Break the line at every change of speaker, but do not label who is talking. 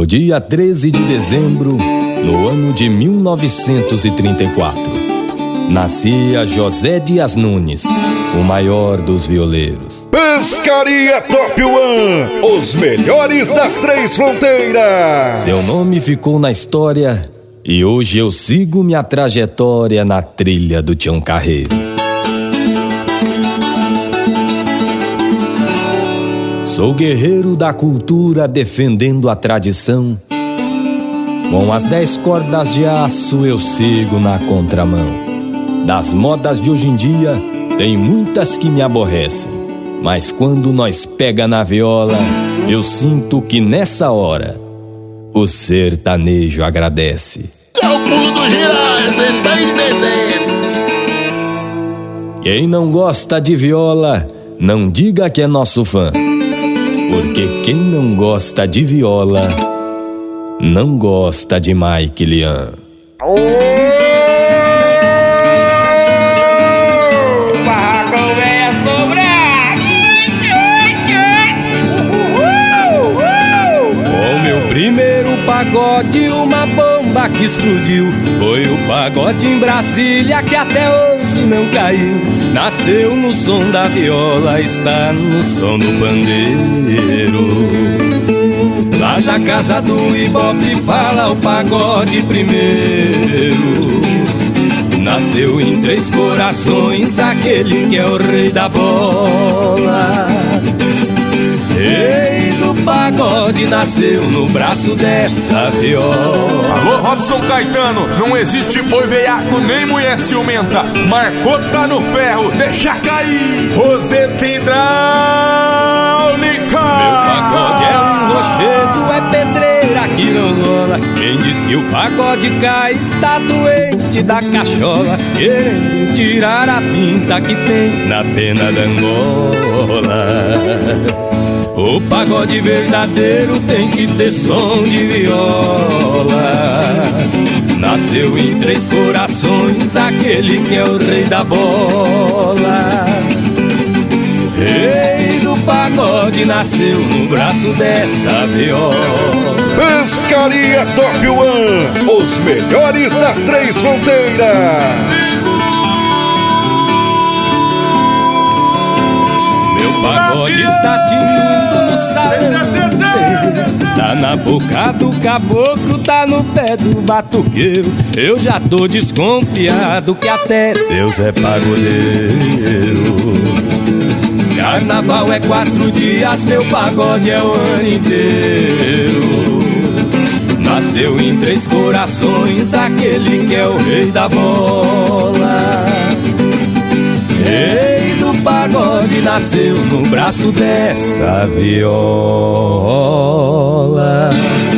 No dia 13 de dezembro, no ano de 1934, nascia José Dias Nunes, o maior dos violeiros.
Pescaria Top One, os melhores das três fronteiras.
Seu nome ficou na história e hoje eu sigo minha trajetória na trilha do Tião Carreiro. Sou guerreiro da cultura defendendo a tradição. Com as 10 cordas de aço eu sigo na contramão. Das modas de hoje em dia, tem muitas que me aborrecem. Mas quando nós pega na viola, eu sinto que nessa hora o sertanejo agradece.
É o mundo girar, cê tá entendendo?
Quem não gosta de viola, não diga que é nosso fã. Porque quem não gosta de viola, não gosta de Mike Lian. O meu primeiro pagode, uma bomba que explodiu. Foi o pagode em Brasília que até hoje não caiu. Nasceu no som da viola, está no som do pandeiro. Lá na casa do Ibope fala o pagode primeiro. Nasceu em Três Corações, aquele que é o rei da bola. Rei do pagode nasceu no braço dessa viola.
Alô, Robson Caetano, não existe boi veiaco nem mulher ciumenta. Marcou, tá no ferro, deixa cair. Roseta hidráulica.
Meu pagode é um rochedo, é pedreira que não rola. Quem diz que o pagode cai, tá doente da cachola, querendo tirar a pinta que tem na pena da Angola. O pagode verdadeiro tem que ter som de viola. Nasceu em Três Corações, aquele que é o rei da bola. Rei do pagode nasceu no braço dessa viola.
Pescaria Top One, os melhores das três fronteiras.
Meu pagode está tinindo no salão, tá na boca do caboclo, tá no pé do batuqueiro. Eu já tô desconfiado que até Deus é pagodeiro. Carnaval é 4 dias, meu pagode é o ano inteiro. Nasceu em Três Corações, aquele que é o rei da bola. Rei do pagode nasceu no braço dessa viola.